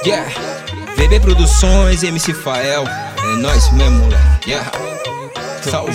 Yeah, VB Produções, MC Fael, é nóis mesmo, moleque. Yeah, salve.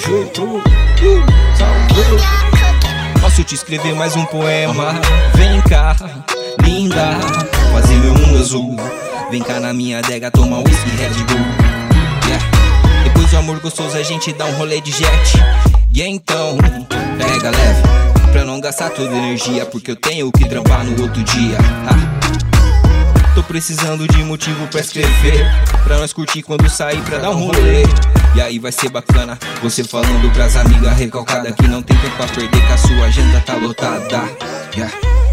Posso te escrever mais um poema? Vem cá, linda, fazer meu mundo azul. Vem cá na minha adega, toma whisky Red Bull. Yeah. Depois do amor gostoso a gente dá um rolê de jet. E então, pega leve, pra não gastar toda a energia, porque eu tenho que trampar no outro dia. Tô precisando de motivo pra escrever, pra nós curtir quando sair pra dar um rolê. E aí vai ser bacana, você falando pras amigas recalcadas que não tem tempo pra perder, que a sua agenda tá lotada. Yeah.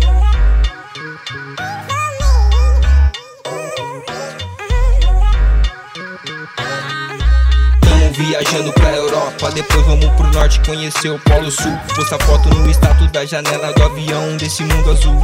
Viajando pra Europa, depois vamos pro norte conhecer o Polo Sul. Posta foto no status da janela do avião desse mundo azul.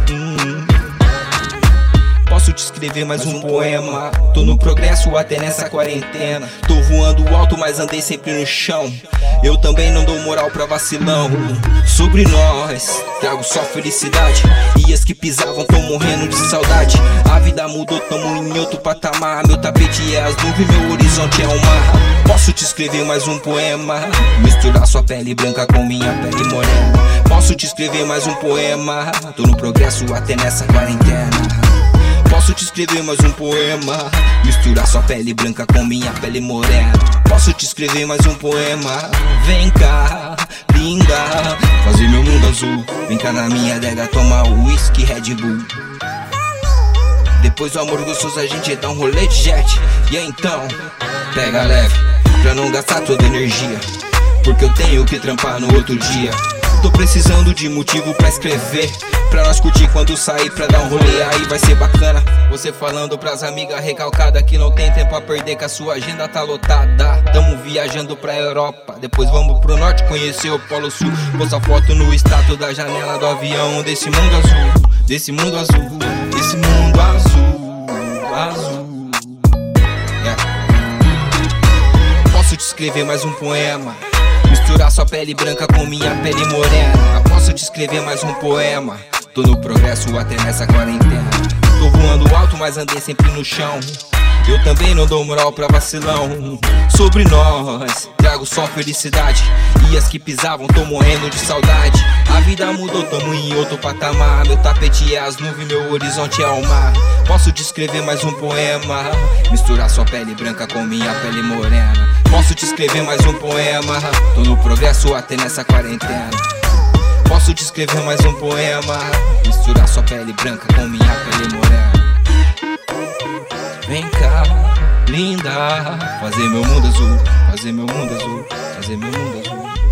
Posso te escrever mais um poema? Tô no progresso até nessa quarentena. Tô voando alto, mas andei sempre no chão. Eu também não dou moral pra vacilão. Sobre nós, trago só felicidade. E as que pisavam tão morrendo de saudade. A vida mudou, tamo em outro patamar. Meu tapete é as nuvens, meu horizonte é o mar. Posso te escrever mais um poema? Misturar sua pele branca com minha pele morena. Posso te escrever mais um poema? Tô no progresso até nessa quarentena. Posso te escrever mais um poema? Misturar sua pele branca com minha pele morena. Posso te escrever mais um poema? Vem cá, linda, fazer meu mundo azul. Vem cá na minha adega tomar whisky Red Bull. Depois do amor gostoso a gente dá um rolê de jet. E então, pega leve, pra não gastar toda a energia, porque eu tenho que trampar no outro dia. Tô precisando de motivo pra escrever, pra nós curtir quando sair pra dar um rolê. Aí vai ser bacana, você falando pras amigas recalcadas que não tem tempo a perder, que a sua agenda tá lotada. Tamo viajando pra Europa, depois vamos pro norte conhecer o Polo Sul. Posta foto no status da janela do avião desse mundo azul. Desse mundo azul, desse mundo azul, azul. Yeah. Posso te escrever mais um poema? Misturar sua pele branca com minha pele morena. Posso te escrever mais um poema? Tô no progresso até nessa quarentena. Tô voando alto, mas andei sempre no chão. Eu também não dou moral pra vacilão. Sobre nós, trago só felicidade. E as que pisavam tão morrendo de saudade. A vida mudou, tamo em outro patamar. Meu tapete é as nuvens, meu horizonte é o mar. Posso te escrever mais um poema? Misturar sua pele branca com minha pele morena. Posso te escrever mais um poema? Tô no progresso até nessa quarentena. Posso te escrever mais um poema? Misturar sua pele branca com minha pele morena. Vem cá, linda, fazer meu mundo azul, fazer meu mundo azul, fazer meu mundo azul.